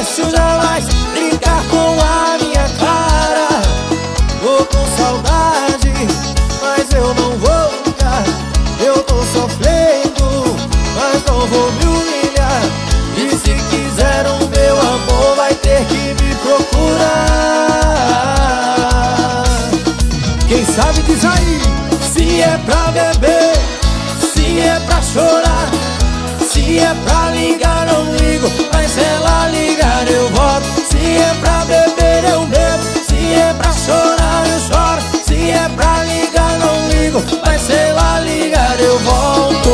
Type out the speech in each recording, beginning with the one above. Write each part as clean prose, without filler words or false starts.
deixo jamais brincar com a minha cara. Tô com saudade, mas eu não vou ligar. Eu tô sofrendo, mas não vou me humilhar. E se quiser o meu amor, vai ter que me procurar. Quem sabe diz aí. Se é pra beber, se é pra chorar, se é pra ligar, não ligo, mas se ela ligar eu volto. Se é pra beber eu bebo, se é pra chorar eu choro, se é pra ligar não ligo, mas se ela ligar eu volto.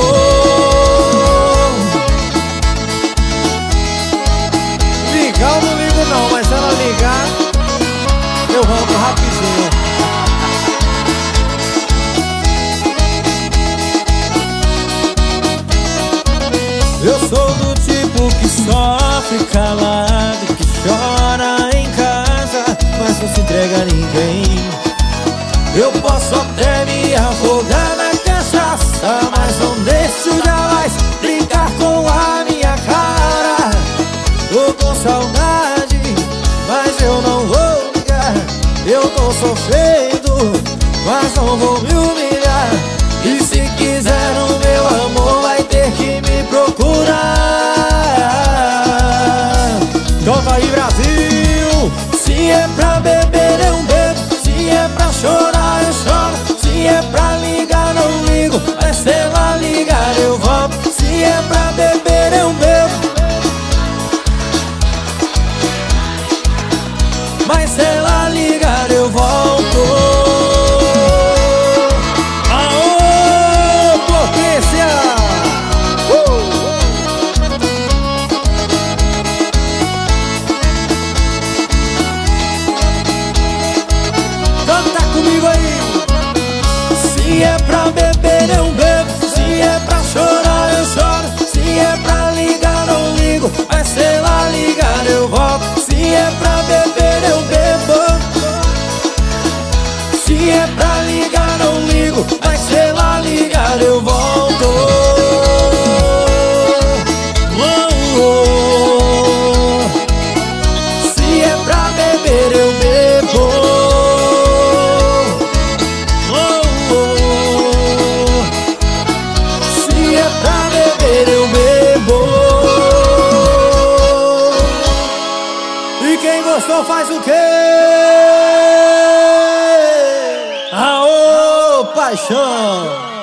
Ligar eu não ligo não, mas se ela ligar eu volto rapidinho. Eu sou do tipo que sofre calado, que chora em casa, mas não se entrega a ninguém. Eu posso até me afogar na cachaça, mas não deixo jamais brincar com a minha cara. Tô com saudade, mas eu não vou ligar. Eu tô sofrendo, mas não vou me humilhar. E se quiser o meu amor, vai ter que me procurar. Toma aí, Brasil! Se é pra beber eu bebo, se é pra chorar eu choro, se é pra ligar não ligo, mas se ela ligar eu volto. Se é pra beber eu bebo, mas se ela ligar eu volto. Se é pra beber eu bebo, se é pra chorar eu choro, se é pra ligar não ligo, mas se ela ligar eu volto. Se é pra beber eu bebo, se é pra ligar não ligo, mas se ela ligar eu volto. Se é pra beber eu bebo, eu bebo. E quem gostou faz o quê? Aô, paixão!